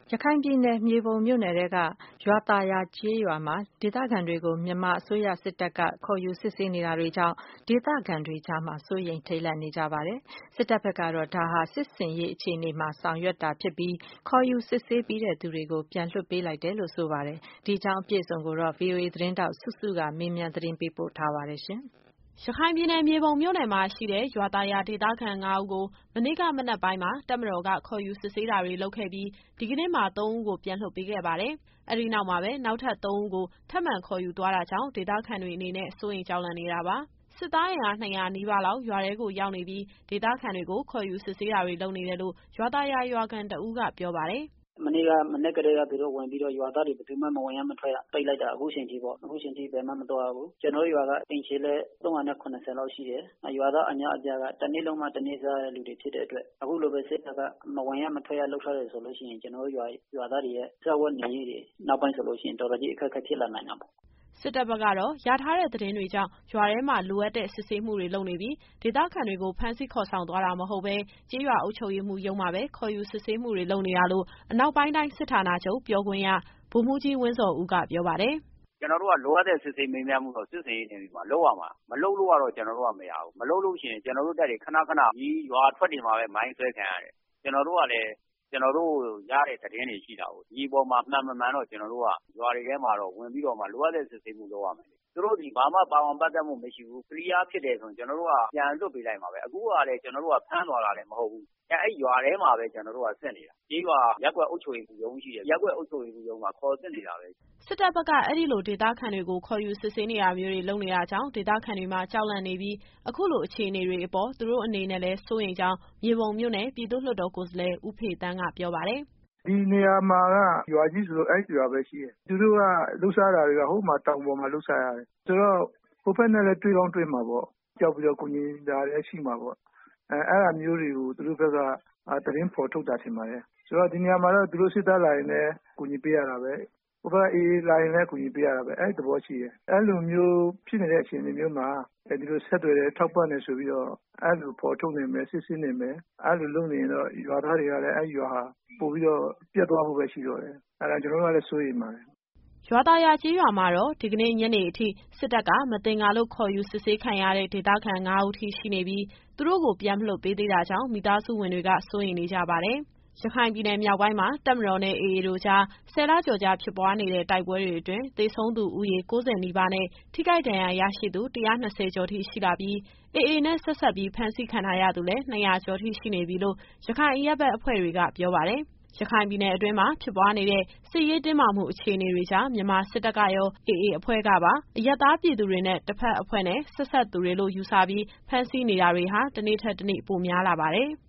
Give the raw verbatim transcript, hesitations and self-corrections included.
ရခိုင်ပြည်နယ်မြေပုံမြို့နယ်ထဲကရွာသာယာကျေးရွာမှာဒေသခံတွေကိုမြန်မာအစိုးရစစ်တပ်ကခေါ်ယူစစ်ဆေးနေတာတွေကြောင့်ဒေသခံတွေကြားမှာစိုးရိမ်ထိတ်လန့်နေကြပါတယ်။စစ်တပ်ဘက်ကတော့ဒါဟာစစ်ဆင်ရေးအခြေအနေမှာဆောင်ရွက်တာဖြစ်ပြီးခေါ်ယူစစ်ဆေးပြီးတဲ့သူတွေကိုပြန်လွှတ်ပေးလိုက်တယ်လို့ဆိုပါတယ်။ဒီအကြောင်းအပြည့်အစုံကိုတော့ ဗွီအိုအေသတင်းထောက်စုစုကမေးမြန်းသတင်းပေးပို့ထားပါတယ်ရှင်။ရခိုင်ပြည်နယ်မြေပုံမြို့နယ်မှာရှိတဲ့ရွာသာယာဒေသခံငါးဦးကိုမနေ့ကမနက်ပိုင်းမှာတပ်မတော်ကခေါ်ယူစစ်ဆေးတာတွေလုပ်ခဲ့ပြီးဒီကနေ့မှာသုံးဦးကိုပြန်လွှတ်ပေးခဲ့ပါတယ်။အဲဒီနောက်မှာပဲနောက်ထပ်သုံးဦးကိုထပ်မံခေါ်ယူသွားတာကြောင့်ဒေသခံတွေအနေနဲ့စိုးရိမ်ကြောက်လန့်နေတာပါ။စစ်သားအင်အားနှစ်ရာနီးပါးလောက်ရွာထဲကိုရောက်နေပြီးဒေသခံတွေကိုခေါ်ယူစစ်ဆေးတာတွေလုပ်နေတယ်လို့ရွာသာယာရွာခံတဦးကပြောပါတယ်။ "မနေ့ကမနက်ကတည်းကသူတို့ဝင်ပြီးတော့ရွာသားတွေဘယ်သူမှမဝင်ရမထွက်ရပိတ်လိုက်တာအခုချိန်ထိပေါ့။အခုချိန်ထိဘယ်မှမသွားရဘူး။ကျွန်တော်တို့ရွာကအိမ်ခြေလည်းသုံးရာနဲ့ခုနှစ်ဆယ်လောက်ရှိတယ်။ရွာသားအများအပြားကတနေ့လုံးမှတနေ့စားရတဲ့လူတွေဖြစ်တဲ့အတွက်အခုလိုပဲစစ်တပ်ကမဝင်ရမထွက်ရလုပ်ထားတယ်ဆိုလို့ရှိရင်ကျွန်တော်တို့ရွာရွာသားတွေရဲ့စားဝတ်နေရေးတွေနောက်ပိုင်းဆိုလို့ရှိရင်တော်တော်ကြီးအခက်အခဲဖြစ်လာနိုင်တာပေါ့။ " စစ်တပ်ဘက်ကတော့ရထားတဲ့သတင်းတွေကြောင့်ရွာထဲမှာလိုအပ်တဲ့စစ်ဆေးမှုတွေလုပ်နေပြီးဒေသခံတွေကိုဖမ်းဆီးခေါ်ဆောင်သွားတာမဟုတ်ဘဲကျေးရွာအုပ်ချုပ်ရေးမှူးရုံးမှာပဲခေါ်ယူစစ်ဆေးမှုတွေလုပ်နေတာလို့အနောက်ပိုင်းတိုင်းစစ်ဌာနချုပ်ပြောခွင့်ရဗိုလ်မှူးကြီးဝင်းဇော်ဦးကပြောပါတယ်။ "ကျွန်တော်တို့ကလိုအပ်တဲ့စစ်ဆေးမေးမြန်းမှုတော့စစ်ဆေးရေးနယ်မြေမှာလုပ်ရမှာမလုပ်လို့ကတော့ကျွန်တော်တို့ကမရဘူး။မလုပ်လို့ရှိရင်ကျွန်တော်တို့တပ်တွေခဏခဏဒီရွာထွက်တွေမှာပဲမိုင်းဆွဲခံရတယ်။ကျွန်တော်တို့ကလည်းကျွန်တော်တို့ရတဲ့သတင်းတွေရှိတာကိုဒီအပေါ်မှာမှန်မမှန်တော့ကျွန်တော်တို့ကရွာတွေထဲမှာတော့ဝင်ပြီးတော့မှလိုအပ်တဲ့စစ်ဆေးမှုလုပ်ရမယ်။သူတို့ဒီဘာမှပါဝင်ပတ်သက်မှုမရှိဘူး။ ကလီးယားဖြစ်တယ်ဆိုရင်ကျွန်တော်တို့ကပြန်လွှတ်ပေးလိုက်မှာပဲ။အခုကလည်းကျွန်တော်တို့ကဖမ်းသွားတာလည်းမဟုတ်ဘူး။အဲအဲ့ရွာထဲမှာပဲကျွန်တော်တို့ကစစ်နေတာ။ကျေးရွာရပ်ကွက်အုပ်ချုပ်ရေးမှူးရုံးရှိတယ်။ရပ်ကွက်အုပ်ချုပ်ရေးမှူးရုံးမှာခေါ်စစ်နေတာပဲ။ " စစ်တပ်ဘက်ကအဲဒီလိုဒေသခံတွေကိုခေါ်ယူစစ်ဆေးနေတာမျိုးတွေလုပ်နေတာကြောင့်ဒေသခံတွေမှာကြောက်လန့်နေပြီးအခုလိုအခြေအနေတွေအပေါ်သူတို့အနေနဲ့လည်းစိုးရိမ်ကြောင်းမြေပုံမြို့နယ်ပြည်သူ့လွှတ်တော်ကိုယ်စားလှယ်ဦးဖေသန်းကပြောပါတယ်။ "ဒီနေရာမှာကရွာကြီးဆိုလို့အဲဒီရွာပဲရှိတယ်။သူတို့ကလှုပ်ရှားတာတွေကဟိုမှာတောင်ပေါ်မှာလှုပ်ရှားရတယ်။ဆိုတော့ဟိုဘက်နဲ့လည်းတွေ့ကောင်းတွေ့မှာပေါ့။ကြောက်ပြီးတော့ကူညီတာလည်းရှိမှာပေါ့။အဲအဲ့ဒါမျိုးတွေကိုသူတို့ဘက်ကသတင်းဖော်ထုတ်တာထင်ပါတယ်။ဆိုတော့ဒီနေရာမှာတော့သူတို့စစ်သားလာရင်လည်းကူညီပေးရတာပဲ။ဟိုဘက်ကအေးအေးလာရင်လည်းကူညီပေးရတာပဲအဲဒီသဘောရှိတယ်။အဲလိုမျိုးဖြစ်နေတဲ့အခြေအနေမျိုးမှာဒီလိုဆက်သွယ်တယ်ထောက်ပံ့တယ်ဆိုပြီးတော့အဲလိုဖော်ထုတ်နေမယ်စစ်ဆေးနေမယ်အဲလိုလုပ်နေရင်တော့ရွာသားတွေကလည်းအဲဒီရွာဟာပို့ပြီးတော့ပြတ်သွားဖို့ပဲရှိတော့တယ်။အဲဒါကျွန်တော်တို့ကလည်းစိုးရိမ်ပါတယ်။ " ရွာသာယာကျေးရွာမှာတော့ဒီကနေ့ညနေအထိစစ်တပ်ကမသင်္ကာလို့ခေါ်ယူစစ်ဆေးခံရတဲ့ဒေသခံငါးဦးထိရှိနေပြီးသူတို့ကိုပြန်မလွှတ်ပေးသေးတာကြောင့်မိသားစုဝင်တွေကစိုးရိမ်နေကြပါတယ်။ ရခိုင်ပြည်နယ်မြောက်ပိုင်းမှာတပ်မတော်နဲ့အေအေတို့ကြားဆယ်လကျော်ကြာဖြစ်ပွားနေတဲ့တိုက်ပွဲတွေအတွင်းသေဆုံးသူဦးရေကိုးဆယ်နီးပါးနဲ့ထိခိုက်ဒဏ်ရာရရှိသူ၁၂၀ကျော်ထိရှိလာပြီးအေအေနဲ့ဆက်စပ်ပြီးဖမ်းဆီးခံထားရသူလည်းနှစ်ရာကျော်ထိရှိနေပြီလို့ရခိုင်အရပ်ဘက်အဖွဲ့တွေကပြောပါတယ်။ ရခိုင်ပြည်နယ်အတွင်းမှာဖြစ်ပွားနေတဲ့စစ်ရေးတင်းမာမှုအခြေအနေတွေကြားမြန်မာစစ်တပ်ကရောအေအေအဖွဲ့ကပါအရပ်သားပြည်သူတွေနဲ့တဘက်အဖွဲ့နဲ့ဆက်စပ်သူတွေလို့ယူဆပြီးဖမ်းဆီးနေတာတွေဟာတနေ့ထက်တနေ့ပိုများလာပါတယ်။